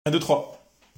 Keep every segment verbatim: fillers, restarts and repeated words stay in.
un, deux, trois.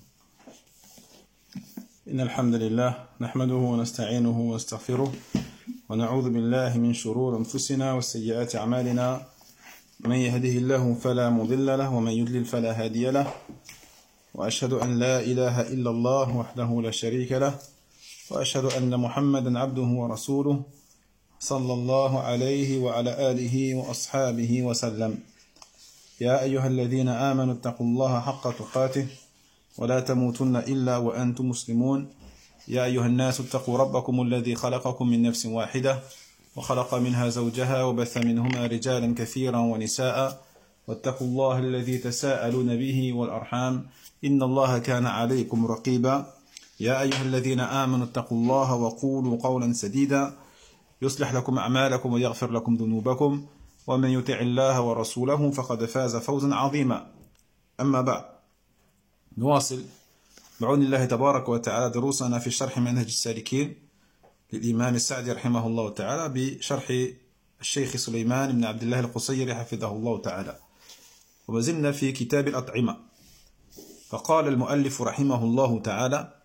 إن الحمد لله نحمده ونستعينه ونستغفره ونعوذ بالله من شرور أنفسنا وسيئات أعمالنا من يهده الله فلا مضل له ومن يضلل فلا هادي له وأشهد أن لا إله إلا الله وحده لا شريك له وأشهد أن محمدا عبده ورسوله صلى الله عليه وعلى آله وأصحابه وسلم يا أيها الذين آمنوا اتقوا الله حق تقاته ولا تموتن إلا وأنتم مسلمون يا أيها الناس اتقوا ربكم الذي خلقكم من نفس واحدة وخلق منها زوجها وبث منهما رجالا كثيرا ونساء واتقوا الله الذي تساءلون به والأرحام إن الله كان عليكم رقيبا يا أيها الذين آمنوا اتقوا الله وقولوا قولا سديدا يصلح لكم أعمالكم ويغفر لكم ذنوبكم ومن يطع الله ورسوله فقد فاز فوزا عظيما أما بعد نواصل بعون الله تبارك وتعالى دروسنا في شرح منهج السالكين للإمام السعدي رحمه الله تعالى بشرح الشيخ سليمان بن عبد الله القصيري حفظه الله تعالى وما زلنا في كتاب الأطعمة فقال المؤلف رحمه الله تعالى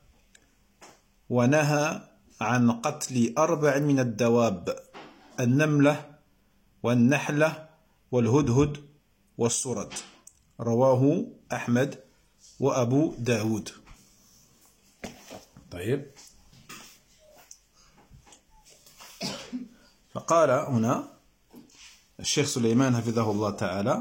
ونهى عن قتل أربع من الدواب النملة والنحلة والهدهد والصرد رواه أحمد وأبو داود طيب فقال هنا الشيخ سليمان حفظه الله تعالى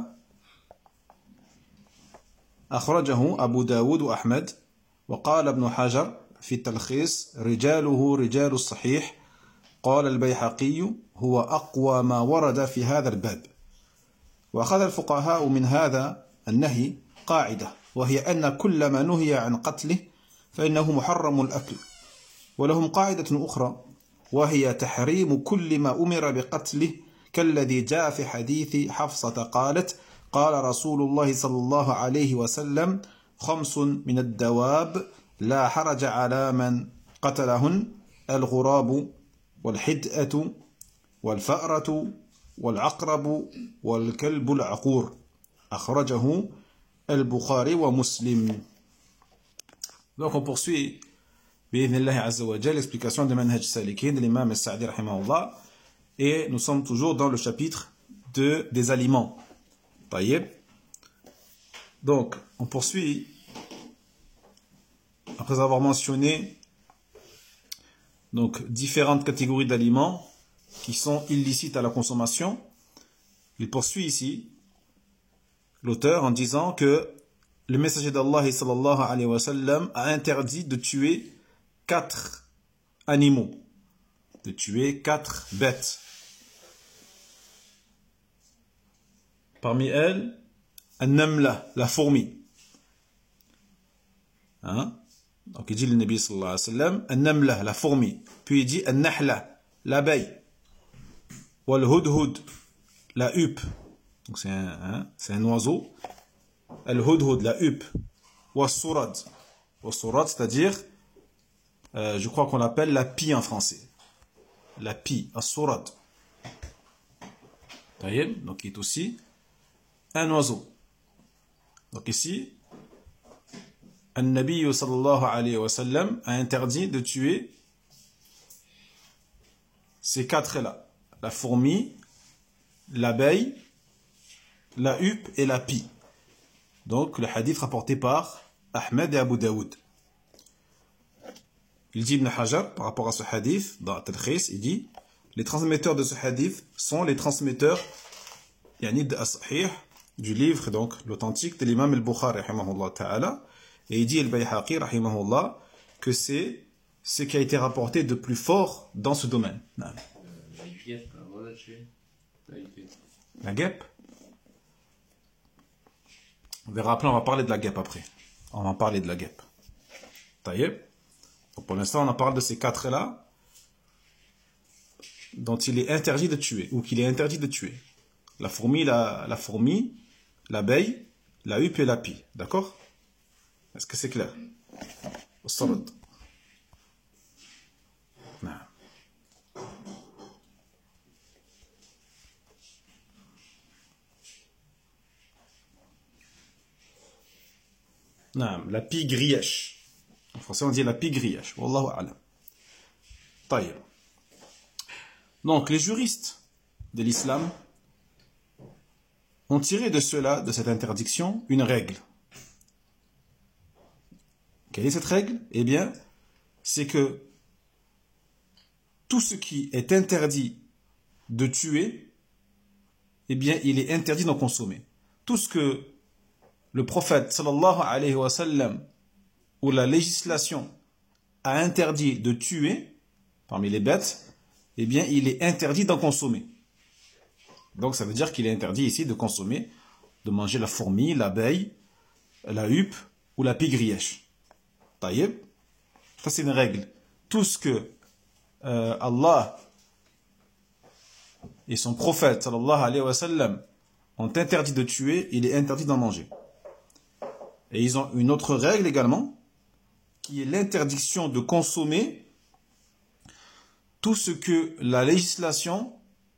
أخرجه أبو داود وأحمد وقال ابن حجر في التلخيص رجاله رجال الصحيح قال البيحقي هو أقوى ما ورد في هذا الباب وأخذ الفقهاء من هذا النهي قاعدة وهي أن كل ما نهي عن قتله فإنه محرم الأكل ولهم قاعدة أخرى وهي تحريم كل ما أمر بقتله كالذي جاء في حديث حفصة قالت قال رسول الله صلى الله عليه وسلم خمس من الدواب لا حرج على من قتلهن الغراب والحدأة والفأرة والعقرب والكلب العقور أخرجه البخاري ومسلم. Donc on poursuit بإذن عز وجل l'explication de Manhaj Salikin de l'imam al-Sa'di rahimahullah et nous sommes toujours dans le chapitre de, des aliments. Taïeb. Donc on poursuit après avoir mentionné donc différentes catégories d'aliments qui sont illicites à la consommation. Il poursuit ici l'auteur en disant que le messager d'Allah sallallahu alayhi wa sallam a interdit de tuer quatre animaux, de tuer quatre bêtes. Parmi elles, an-namla, la fourmi. Hein? Donc il dit le Nabi sallallahu alayhi wa sallam, an-namla, la fourmi. Puis il dit an-nahla, l'abeille. Wal-hudhud, la huppe. Donc c'est un, hein, c'est un oiseau. Al-hudhud, la huppe. Wa-surad. Wa-surad, c'est-à-dire, euh, je crois qu'on l'appelle la pie en français. La pie, as-surad. Donc il est aussi un oiseau. Donc ici, An-Nabi sallallahu alayhi wa sallam a interdit de tuer ces quatre-là. La fourmi, l'abeille, la huppe et la pie. Donc le hadith rapporté par Ahmed et Abu Daoud. Il dit Ibn Hajar par rapport à ce hadith dans Al-Talkhis, il dit les transmetteurs de ce hadith sont les transmetteurs yani as-sahih du livre donc l'authentique de l'imam al-Bukhari rahimahullah ta'ala et il dit al-Bayhaqi rahimahullah que c'est ce qui a été rapporté de plus fort dans ce domaine. Non. La guêpe. On verra après, on va parler de la guêpe après. On va parler de la guêpe. Taïeb. Donc pour l'instant, on en parle de ces quatre-là dont il est interdit de tuer, ou qu'il est interdit de tuer. La fourmi, la, la fourmi, l'abeille, la huppe et la pie. D'accord? Est-ce que c'est clair? Au solde. Non. Naam, la pie-grièche. En français, on dit la pie-grièche. Wallahu a'lam. Taïb. Donc, les juristes de l'islam ont tiré de cela, de cette interdiction, une règle. Quelle est cette règle? Eh bien, c'est que tout ce qui est interdit de tuer, eh bien, il est interdit d'en consommer. Tout ce que le prophète, sallallahu alayhi wa sallam, ou la législation a interdit de tuer, parmi les bêtes, eh bien, il est interdit d'en consommer. Donc, ça veut dire qu'il est interdit ici de consommer, de manger la fourmi, l'abeille, la huppe ou la pie-grièche. Taïeb. Ça, c'est une règle. Tout ce que euh, Allah et son prophète, sallallahu alayhi wa sallam, ont interdit de tuer, il est interdit d'en manger. Et ils ont une autre règle également, qui est l'interdiction de consommer tout ce que la législation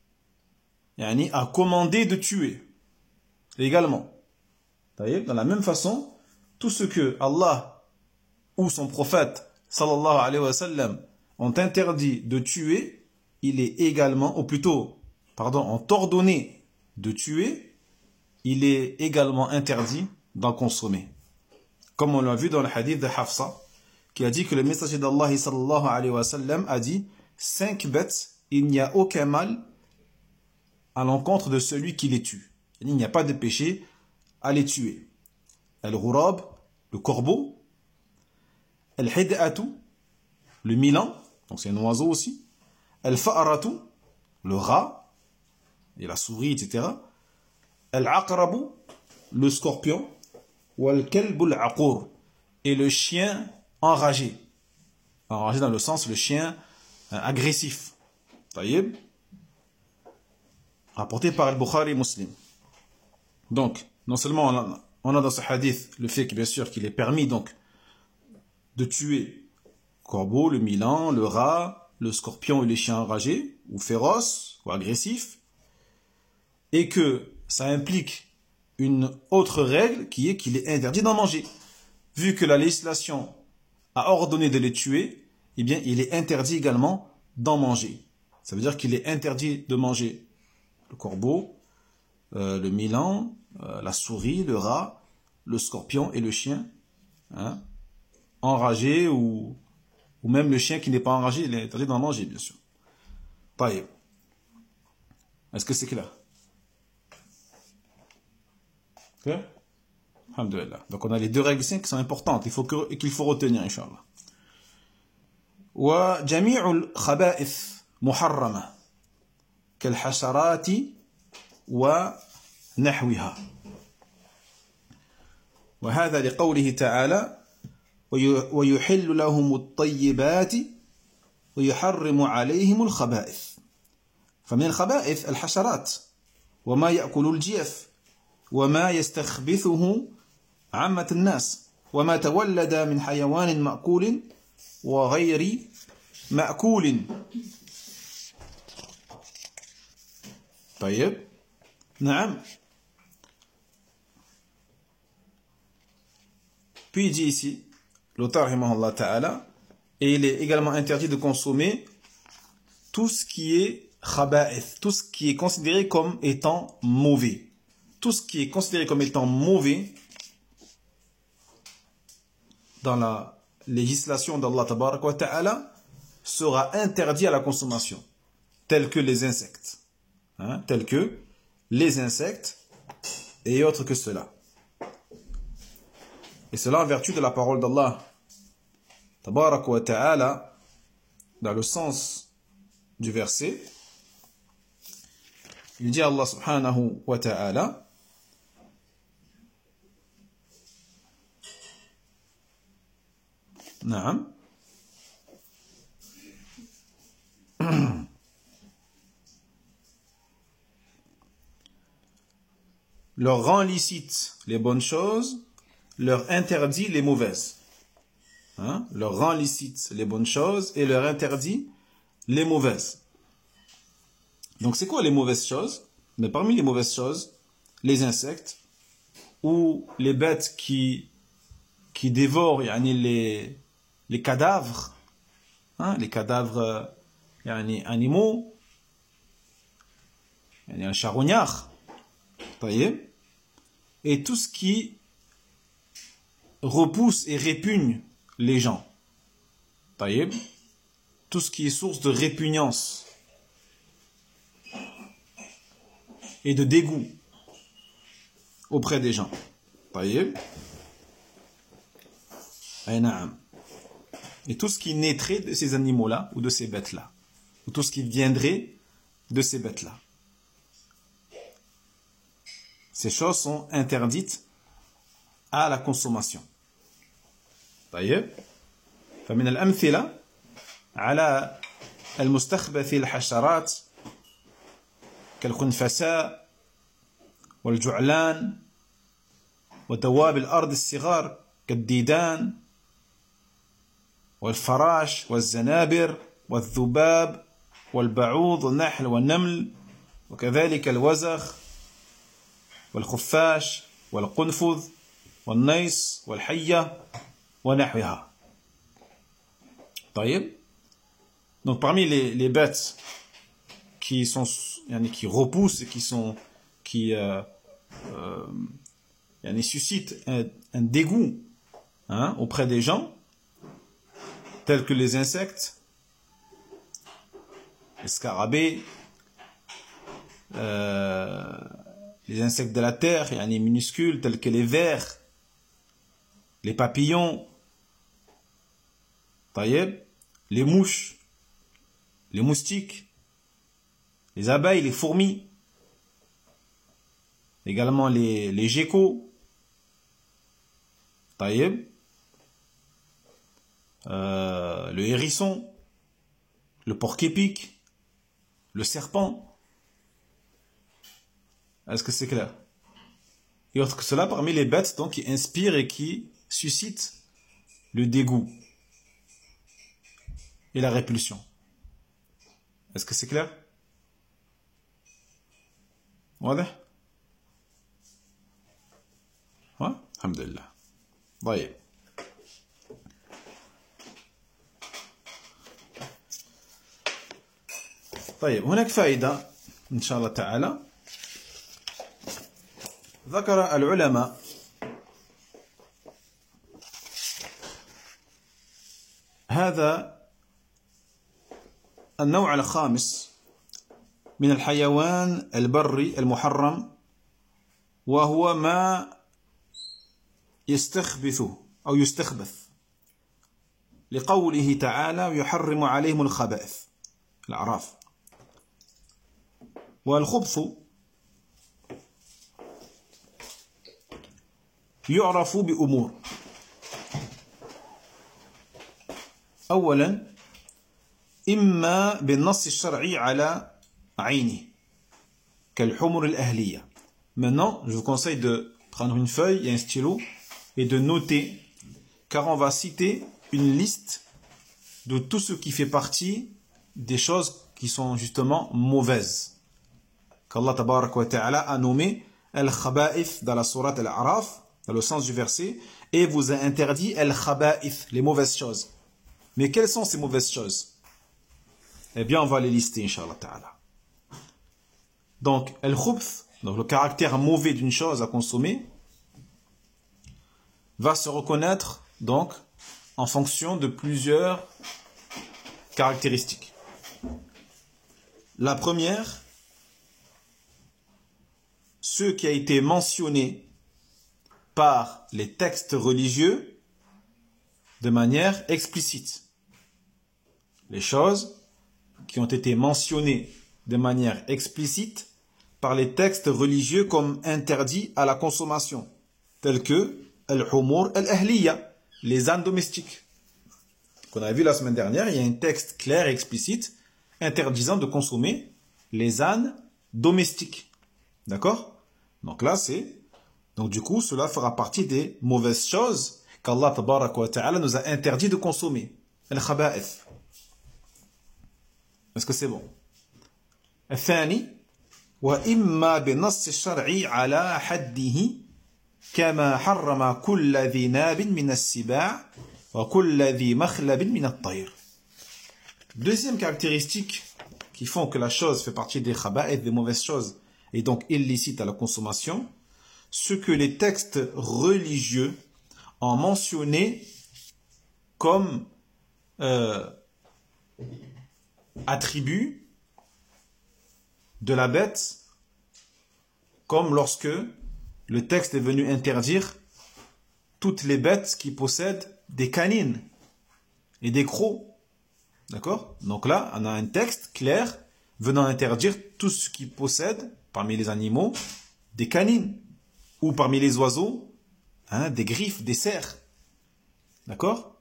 yani, a commandé de tuer. Également. Dans la même façon, tout ce que Allah ou son prophète, sallallahu alayhi wa sallam, ont interdit de tuer, il est également, ou plutôt, pardon, ont ordonné de tuer, il est également interdit d'en consommer. Comme on l'a vu dans le hadith de Hafsa, qui a dit que le messager d'Allah sallallahu alayhi wa sallam a dit cinq bêtes, il n'y a aucun mal à l'encontre de celui qui les tue. Il n'y a pas de péché à les tuer. Al-Ghurab, le corbeau. Al-Hid'atu, le milan, donc c'est un oiseau aussi. Al-Fa'ratu, le rat, et la souris, et cetera. Al-Aqrabu, le scorpion. Wal-Kalbu al-Aqur, et le chien enragé. Enragé dans le sens, le chien euh, agressif. Taïeb. Rapporté par Al-Bukhari Muslim. Donc, non seulement on a, on a dans ce hadith le fait que bien sûr qu'il est permis donc de tuer le corbeau, le milan, le rat, le scorpion et les chiens enragés, ou féroces, ou agressifs, et que ça implique une autre règle qui est qu'il est interdit d'en manger. Vu que la législation a ordonné de les tuer, eh bien il est interdit également d'en manger. Ça veut dire qu'il est interdit de manger le corbeau, euh, le milan, euh, la souris, le rat, le scorpion et le chien, hein, enragé ou, ou même le chien qui n'est pas enragé, il est interdit d'en manger, bien sûr. Taïeb. Est-ce que c'est clair? Okay. Alhamdulillah. Donc on a les deux règles ici qui sont importantes, il faut que, qu'il faut retenir, Inch'Allah. Wa jami'ul khaba'ith muharrama kal hasharati wa nahwiha. وهذا لقوله تعالى ويحل لهم الطيبات ويحرم عليهم الخبائث. فمن الخبائث الحشرات وما يأكل الجيف وما يستخبثه عامة الناس وما تولد من حيوان مأكول وغير مأكول. طيب نعم. Puis il dit ici, l'auteur rahimahullah ta'ala, et il est également interdit de consommer tout ce qui est khaba'ith, tout ce qui est considéré comme étant mauvais. Tout ce qui est considéré comme étant mauvais dans la législation d'Allah tabaraka wa ta'ala sera interdit à la consommation, tels que les insectes, hein, tels que les insectes et autres que cela. Et cela en vertu de la parole d'Allah tabaraka wa ta'ala dans le sens du verset. Il dit Allah subhanahu wa ta'ala Naam. Leur rend licite les bonnes choses, leur interdit les mauvaises. Hein? Leur rend licite les bonnes choses et leur interdit les mauvaises. Donc c'est quoi les mauvaises choses? Mais parmi les mauvaises choses, les insectes ou les bêtes qui qui dévore yani, les, les cadavres, hein, les cadavres yani, animaux, yani, un charognard, et tout ce qui repousse et répugne les gens, tout ce qui est source de répugnance et de dégoût auprès des gens. Et tout ce qui naîtrait de ces animaux-là ou de ces bêtes-là, ou tout ce qui viendrait de ces bêtes-là. Ces choses sont interdites à la consommation. طيب فمن الأمثلة على المستخبث الحشرات كالخنفساء والجعلان ودواب الأرض الصغار كالديدان والفراش والزنابر والذباب والبعوض والنحل والنمل وكذلك الوزغ والخفاش والقنفذ والنيس والحية ونحوها. طيب. Donc parmi les, les bêtes qui sont qui repoussent et qui sont qui euh, euh, suscitent un, un dégoût hein, auprès des gens, tels que les insectes, les scarabées, euh, les insectes de la terre, yani minuscules, tels que les vers, les papillons, taïeb, les mouches, les moustiques, les abeilles, les fourmis, également les, les geckos, taïeb, euh, le hérisson, le porc-épic, le serpent. Est-ce que c'est clair? Et autre que cela, parmi les bêtes donc, qui inspirent et qui suscitent le dégoût et la répulsion. Est-ce que c'est clair? واضح؟ ouais? Alhamdulillah. طيب. طيب هناك فائدة إن شاء الله تعالى. ذكر العلماء هذا النوع الخامس من الحيوان البري المحرم، وهو ما يستخبث أو يستخبث لقوله تعالى يحرم عليهم الخبائث الأعراف. والخبث يعرف بأمور. أولا إما بالنص الشرعي على عينه كالحمر الأهلية. Maintenant, je vous conseille de prendre une feuille et un stylo et de noter, car on va citer une liste de tout ce qui fait partie des choses qui sont justement mauvaises, qu'Allah tabarak wa ta'ala a nommé al-khaba'ith dans la sourate al-A'raf, dans le sens du verset, et vous a interdit al-khaba'ith, les mauvaises choses. Mais quelles sont ces mauvaises choses? Eh bien, on va les lister, Inch'Allah ta'ala. Donc, al-khubth, donc le caractère mauvais d'une chose à consommer, va se reconnaître donc en fonction de plusieurs caractéristiques. La première, ce qui a été mentionné par les textes religieux de manière explicite. Les choses qui ont été mentionnées de manière explicite par les textes religieux comme interdits à la consommation, tels que al-humur al-ahliya, les ânes domestiques. Qu'on a vu la semaine dernière, il y a un texte clair et explicite interdisant de consommer les ânes domestiques. D'accord? Donc là, c'est... Donc du coup, cela fera partie des mauvaises choses qu'Allah tabarak wa ta'ala nous a interdit de consommer. Al-khaba'ith. Est-ce que c'est bon? الثاني وإما بنص الشرع على حده كما حرم كل ذي ناب من السباع وكل ذي مخلب من الطير. Deuxième caractéristique qui font que la chose fait partie des khaba'ith, des mauvaises choses, et donc illicite à la consommation, ce que les textes religieux ont mentionné comme euh, attribut de la bête, comme lorsque le texte est venu interdire toutes les bêtes qui possèdent des canines et des crocs. D'accord? Donc là, on a un texte clair venant interdire tout ce qui possède, parmi les animaux, des canines, ou parmi les oiseaux, hein, des griffes, des cerfs. D'accord?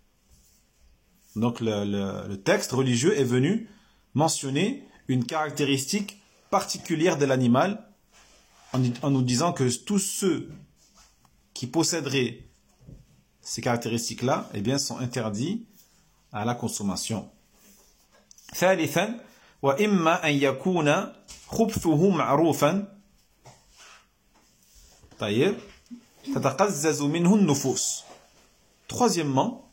Donc le, le, le texte religieux est venu mentionner une caractéristique particulière de l'animal en, en nous disant que tous ceux qui posséderaient ces caractéristiques-là, eh bien, sont interdits à la consommation. ثالثا وإما أن يكون خبثه معروفا طيب تتقزز منه النفوس. Troisièmement,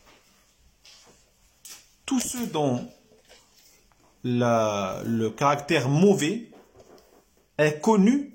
tous ceux dont la, le caractère mauvais est connu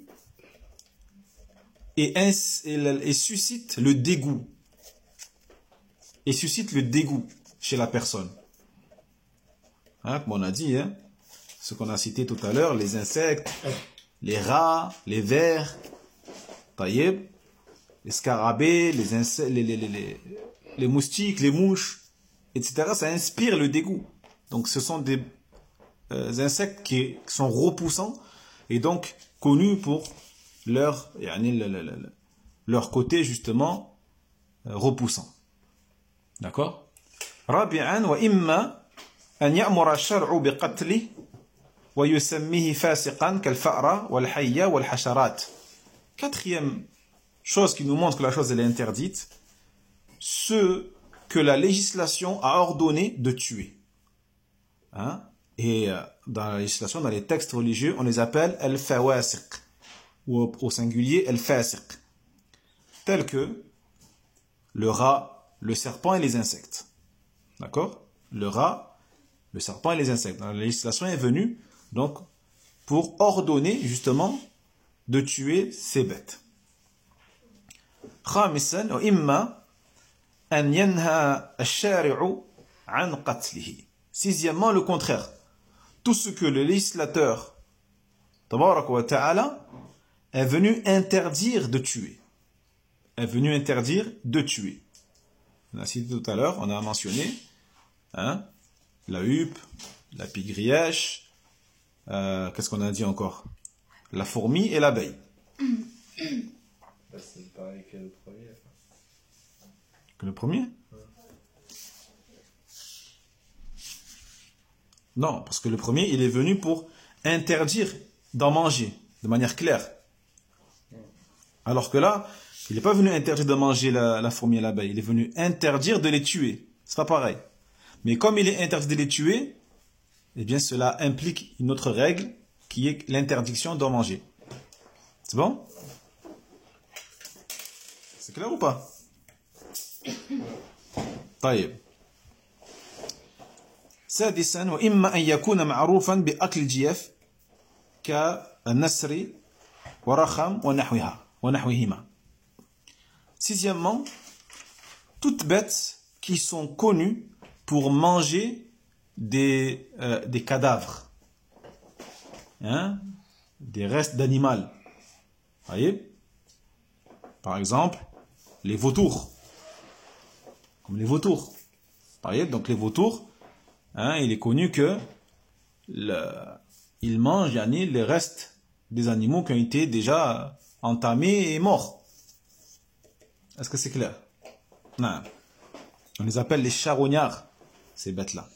et, et, et suscite le dégoût et suscite le dégoût chez la personne. Hein, comme on a dit, hein, ce qu'on a cité tout à l'heure, les insectes, les rats, les vers, taïeb, les scarabées, les, insectes, les, les, les, les, les moustiques, les mouches, et cetera. Ça inspire le dégoût. Donc ce sont des euh, insectes qui sont repoussants et donc connus pour leur, leur côté justement euh, repoussant. D'accord? رابعا وإما أن يأمر الشرع بقتله ويسميه فاسقا كالفأرة والحية والحشرات. Quatrième chose qui nous montre que la chose elle est interdite, ce que la législation a ordonné de tuer. Hein? Et dans la législation, dans les textes religieux, on les appelle al-fawasiq, ou au, au singulier al-fasiq, tels que le rat, le serpent et les insectes. D'accord? Le rat, le serpent et les insectes. La législation est venue donc pour ordonner justement de tuer ces bêtes. خامسا وإما أن ينهى الشارع عن قتله. Sixièmement, le contraire. Tout ce que le législateur tabaraka wa ta'ala est venu interdire de tuer. Est venu interdire de tuer. On a cité tout à l'heure, on a mentionné hein, la huppe, la pie-grièche, euh, qu'est-ce qu'on a dit encore? La fourmi et l'abeille. C'est pareil que le premier. Que le premier? Ouais. Non, parce que le premier, il est venu pour interdire d'en manger de manière claire. Alors que là, il n'est pas venu interdire de manger la, la fourmi et l'abeille. Il est venu interdire de les tuer. C'est pas pareil. Mais comme il est interdit de les tuer, eh bien cela implique une autre règle qui est l'interdiction d'en manger. C'est bon? C'est clair ou pas? طيب. سادسا وإما أن يكون معروفا بأكل الجيف كالنسر ورخم ونحوها ونحوهما. Sixièmement, toutes bêtes qui sont connues pour manger des, euh, des cadavres, hein, des restes d'animaux. Voyez? Par exemple, les vautours. Comme les vautours. Voyez? Donc les vautours, hein, il est connu que le, ils mangent yani, les restes des animaux qui ont été déjà entamés et morts. Est-ce que c'est clair? Non. On les appelle les charognards, ces bêtes-là.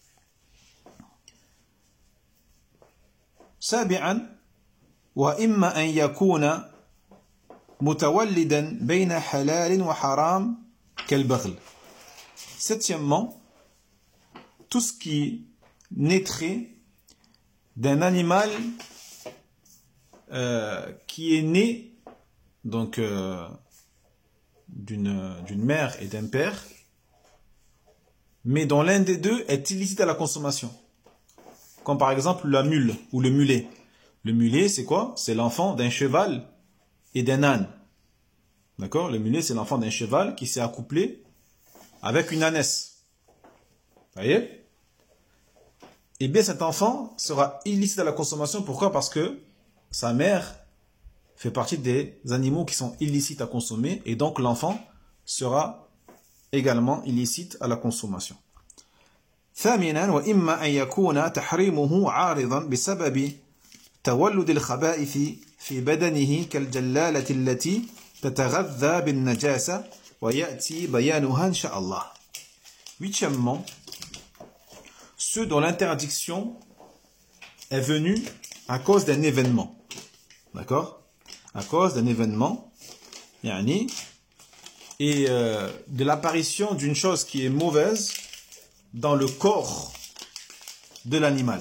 سابعا وإما أن يكون متولدا بين حلال وحرام كالبغل. Septièmement, tout ce qui naîtrait d'un animal euh, qui est né donc euh, d'une d'une mère et d'un père, mais dont l'un des deux est illicite à la consommation. Comme par exemple la mule ou le mulet. Le mulet, c'est quoi? C'est l'enfant d'un cheval et d'un âne. D'accord? Le mulet, c'est l'enfant d'un cheval qui s'est accouplé avec une ânesse. Vous voyez? Eh bien, cet enfant sera illicite à la consommation. Pourquoi? Parce que sa mère fait partie des animaux qui sont illicites à consommer, et donc l'enfant sera également illicite à la consommation. ثامنا وإما أن يكون تحريمه عارضا بسبب تولد الخبائث في بدنه كالجلالة التي تتغذى بالنجاسة ويأتي بيانها إن شاء الله. Huitièmement, ceux dont l'interdiction est venue à cause d'un événement. D'accord? À cause d'un événement, yani, et euh, de l'apparition d'une chose qui est mauvaise dans le corps de l'animal.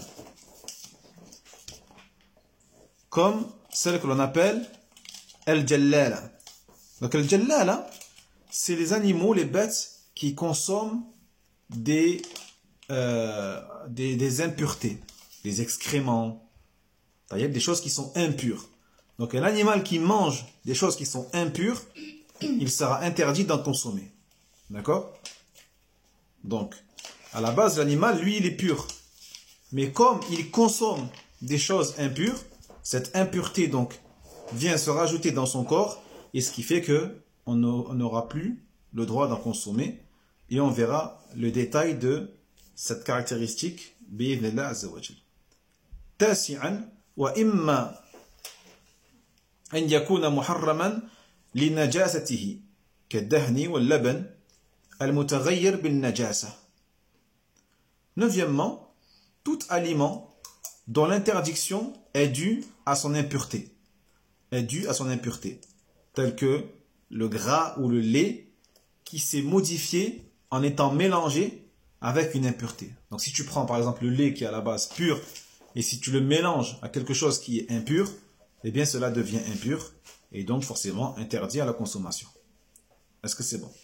Comme celle que l'on appelle al-jallala. Donc al-jallala, c'est les animaux, les bêtes qui consomment des, euh, des, des impuretés, des excréments, des choses qui sont impures. Donc un animal qui mange des choses qui sont impures, il sera interdit d'en consommer. D'accord? Donc, à la base, l'animal, lui, il est pur. Mais comme il consomme des choses impures, cette impureté, donc, vient se rajouter dans son corps, et ce qui fait que on n'aura plus le droit d'en consommer. Et on verra le détail de cette caractéristique. Bi'idhnillah azza wa jal. Tasi'an, wa imma an yakuna muharraman li najasatihi, كالدهن واللبن المتغير بالنجاسة. Neuvièmement, tout aliment dont l'interdiction est due à son impureté, est due à son impureté, tel que le gras ou le lait qui s'est modifié en étant mélangé avec une impureté. Donc si tu prends par exemple le lait qui est à la base pur, et si tu le mélanges à quelque chose qui est impur, eh bien cela devient impur, et donc forcément interdit à la consommation. Est-ce que c'est bon?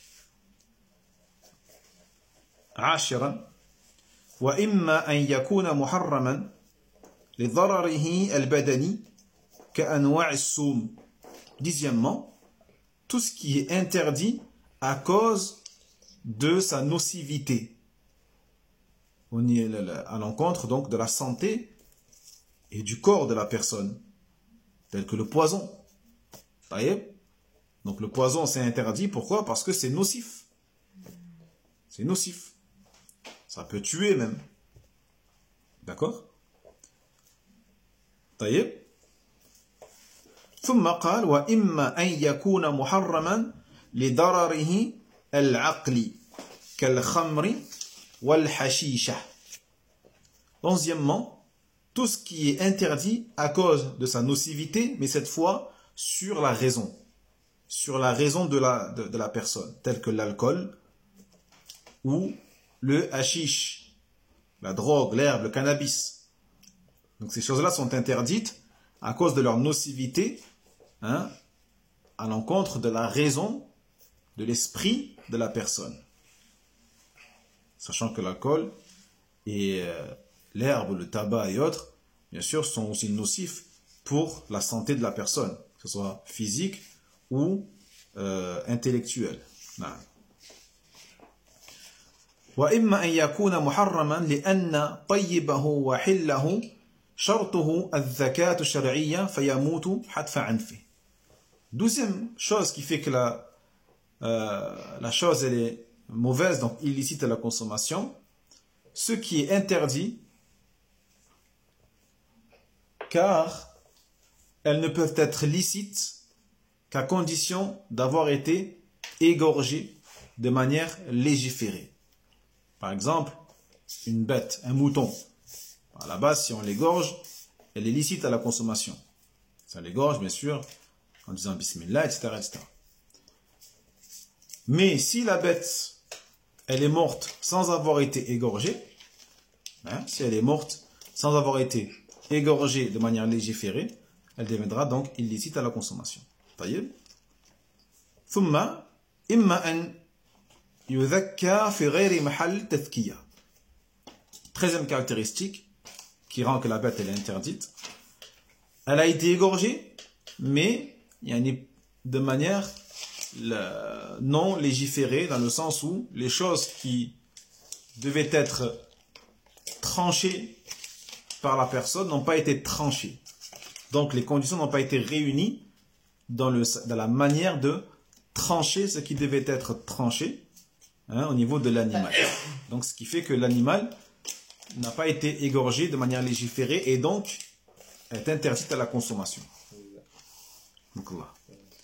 عاشرا وإما أن يكون محرما لضرره البدني كأنواع السوم. Dixièmement, tout ce qui est interdit à cause de sa nocivité, on y est à l'encontre donc de la santé et du corps de la personne, tel que le poison. Donc le poison c'est interdit, pourquoi? Parce que c'est nocif. C'est nocif. Ça peut tuer même. D'accord? طيب. ثم قال وإما أن يكون محرما لضرره العقلي كالخمر والحشيشة. Onzièmement, tout ce qui est interdit à cause de sa nocivité, mais cette fois sur la raison, sur la raison de la, de, de la personne, tel que l'alcool ou le hashish, la drogue, l'herbe, le cannabis. Donc ces choses-là sont interdites à cause de leur nocivité, hein, à l'encontre de la raison, de l'esprit de la personne. Sachant que l'alcool et euh, l'herbe, le tabac et autres, bien sûr, sont aussi nocifs pour la santé de la personne, que ce soit physique ou euh, intellectuelle. Non. وإما أن يكون محرما لأن طيبه وحله شرطه الذكاة الشرعية فيموت حتف عنفه. Douzième chose qui fait que la, euh, la chose elle est mauvaise, donc illicite à la consommation, ce qui est interdit, car elles ne peuvent être licites qu'à condition d'avoir été égorgées de manière légiférée. Par exemple, une bête, un mouton. À la base, si on l'égorge, elle est licite à la consommation. Ça l'égorge, bien sûr, en disant Bismillah, et cetera, et cetera. Mais si la bête, elle est morte sans avoir été égorgée, hein, si elle est morte sans avoir été égorgée de manière légiférée, elle deviendra donc illicite à la consommation. Taïeb. ثم إما أن يذكى في غير محل تذكية. Treizième caractéristique qui rend que la bête elle est interdite. Elle a été égorgée, mais de manière non légiférée, dans le sens où les choses qui devaient être tranchées par la personne n'ont pas été tranchées. Donc les conditions n'ont pas été réunies dans, le, dans la manière de trancher ce qui devait être tranché, hein, au niveau de l'animal. Donc ce qui fait que l'animal n'a pas été égorgé de manière légiférée et donc est interdite à la consommation. Donc là.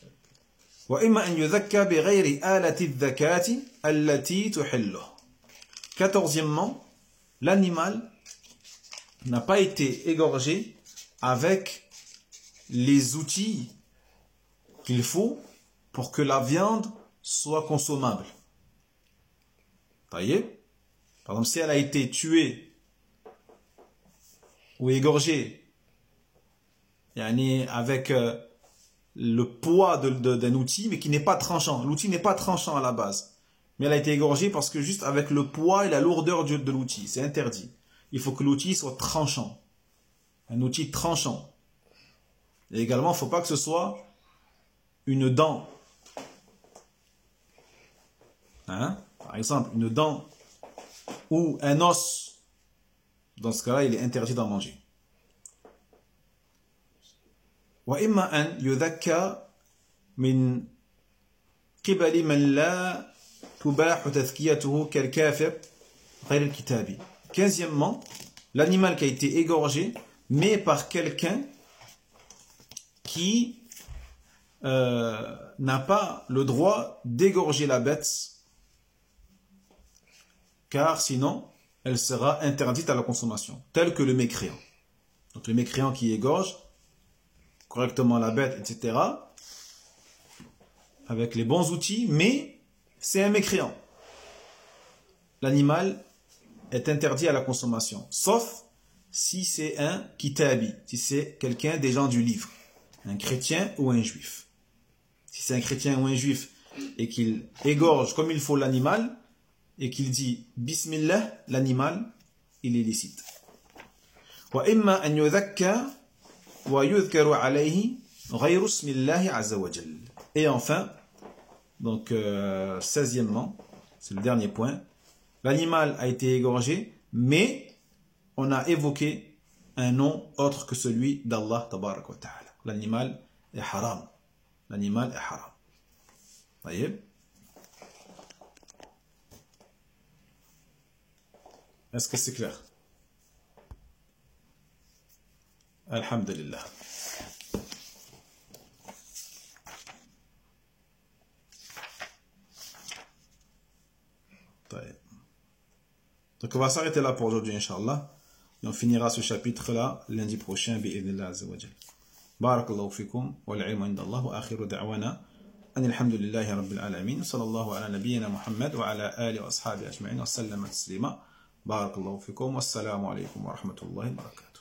Quatorzièmement, l'animal n'a pas été égorgé avec les outils qu'il faut pour que la viande soit consommable. Vous voyez? Par exemple, si elle a été tuée ou égorgée avec euh, le poids de, de, d'un outil, mais qui n'est pas tranchant. L'outil n'est pas tranchant à la base. Mais elle a été égorgée parce que juste avec le poids et la lourdeur de, de l'outil, c'est interdit. Il faut que l'outil soit tranchant. Un outil tranchant. Et également, il ne faut pas que ce soit une dent. Hein? Par exemple, une dent ou un os. Dans ce cas-là, il est interdit d'en manger. وإما أن يذكى من قبل من لا تباح تذكيته كالكافر غير الكتابي. Quinzièmement, l'animal qui a été égorgé, mais par quelqu'un qui euh, n'a pas le droit d'égorger la bête, car sinon, elle sera interdite à la consommation, tel que le mécréant. Donc le mécréant qui égorge correctement la bête, et cetera, avec les bons outils, mais c'est un mécréant. L'animal est interdit à la consommation, sauf si c'est un kitabi, si c'est quelqu'un des gens du livre, un chrétien ou un juif. Si c'est un chrétien ou un juif et qu'il égorge comme il faut l'animal et qu'il dit Bismillah, l'animal, il est licite. Wa imma an yudhakka wa yudhkaru alayhi ghayru ismillahi azza wa jal. Et enfin, donc euh, seizièmement, c'est le dernier point, l'animal a été égorgé, mais on a évoqué un nom autre que celui d'Allah tabarak wa ta'ala. L'animal est haram. L'animal est haram. Voyez? Est-ce que c'est clair? Alhamdulillah. Donc on va s'arrêter là pour aujourd'hui, Inch'Allah. Et on finira ce chapitre-là lundi prochain, bi'idhnillah azza wa jal. Barakallahu fikum, wal ilmu inda Allah, wa akhiru da'wana, an alhamdulillahi rabbil alamin, sallallahu ala nabiyyina Muhammad, wa ala alihi wa ashabi ajma'in, wa sallama taslima. Barakallahu fikum, wassalamu alaykum wa rahmatullahi wa barakatuh.